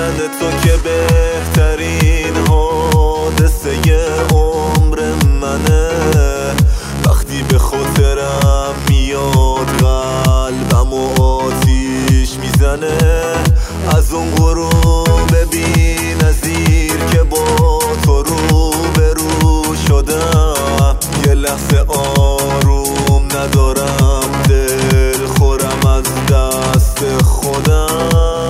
دیدن تو که بهترین حادثه عمر منه. وقتی به خاطرم میاد قلبم و آتیش میزنه. از اون غروب بی نظیر که با تو روبرو شدم، یه لحظه آروم ندارم، دل خورم از دست خودم.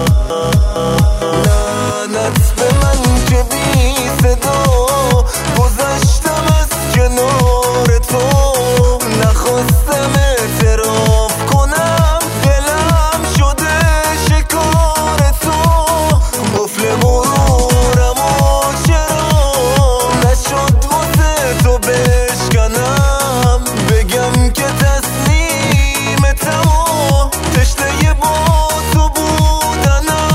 لعنت به من که بی صدا گذشتم از کنار تو. نخواستم اعتراف کنم، دلم شده شکار تو. قفل غرورم و چرا نشد واسه تو بشکنم. بگم که تسلیمتم و تشنه با تو بودنم.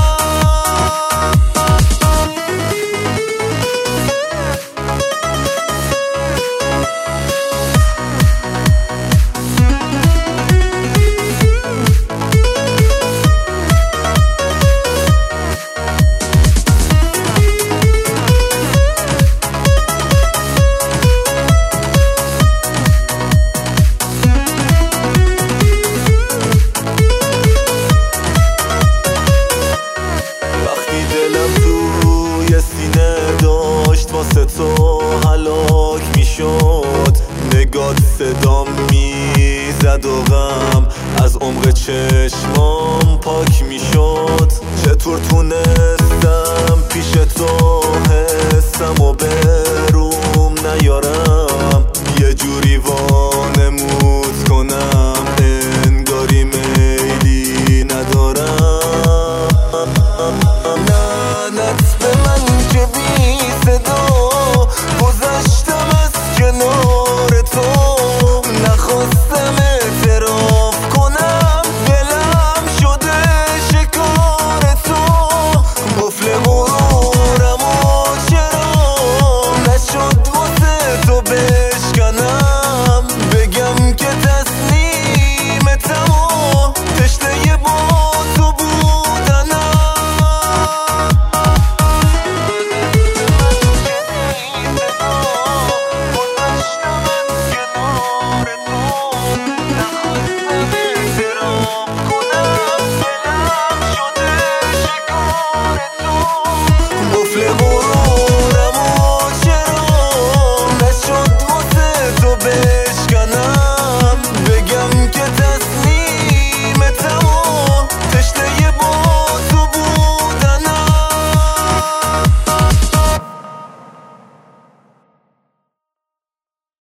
واسه تو هلاک میشد، نگات صدام میزد و غم از عمق چشمام پاک میشد. چطور تونستم پیش تو